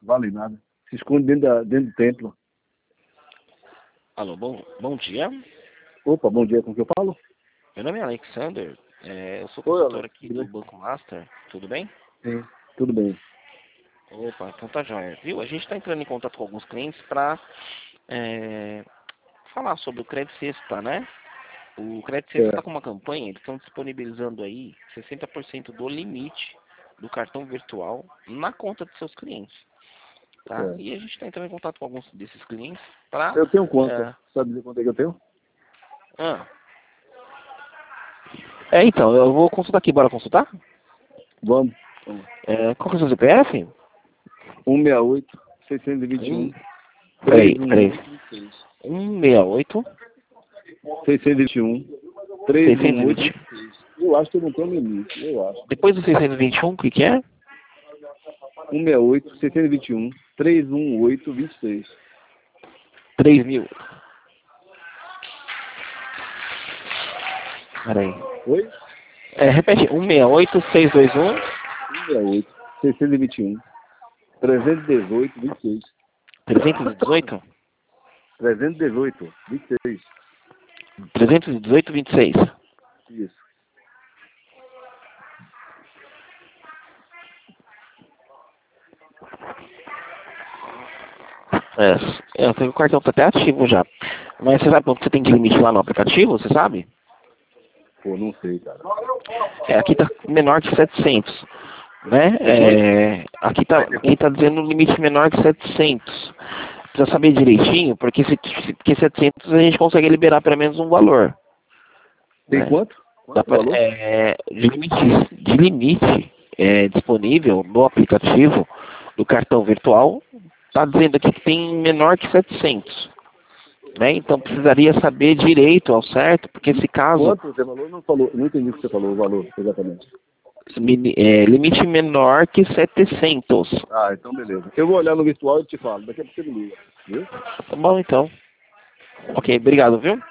vale nada. Se esconde dentro do templo. Alô, bom dia. Opa, bom dia, com quem eu falo? Meu nome é Alexander. Eu sou Oi, consultor Alex, aqui tudo do bem? Banco Master. Tudo bem? Sim, tudo bem. Opa, então tá jóia. Viu? A gente está entrando em contato com alguns clientes para falar sobre o Crédito Sexta, né? O Crédito Sexta está Certo, com uma campanha, eles estão disponibilizando aí 60% do limite do cartão virtual na conta de seus clientes, tá? certo. E a gente está entrando em contato com alguns desses clientes para... Eu tenho quanto? Sabe dizer quanto é que eu tenho? Então, eu vou consultar aqui, bora consultar? Vamos. Vamos. Qual que é o seu CPF? 168, 621, Peraí. 318, 168, 621, 318, 620. Eu acho que eu não tenho limite, eu acho. Depois do 621, o que que é? 168, 621, 318, 26. 3.000. Peraí. Oi? Repete. 168, 621. 168, 621, 318, 26. 318. 318, 26. 318, 26. Isso. Eu tenho o cartão tá até ativo já. Mas você sabe quanto você tem de limite lá no aplicativo? Você sabe? Pô, não sei, cara. Aqui tá menor que 700. Né? Aqui tá dizendo limite menor que 700. Precisa saber direitinho, porque 700 a gente consegue liberar pelo menos um valor. Tem Né? quanto? Quanto o valor? De limite disponível no aplicativo do cartão virtual, está dizendo aqui que tem menor que 700. Né? Então precisaria saber direito ao certo, porque esse caso, Quanto você falou? Não falou. Não entendi o que você falou, o valor, exatamente. limite menor que 700. Ah, então beleza. Eu vou olhar no virtual e te falo. Daqui a pouco você me liga. Viu? Tá bom, então. Ok, obrigado, viu?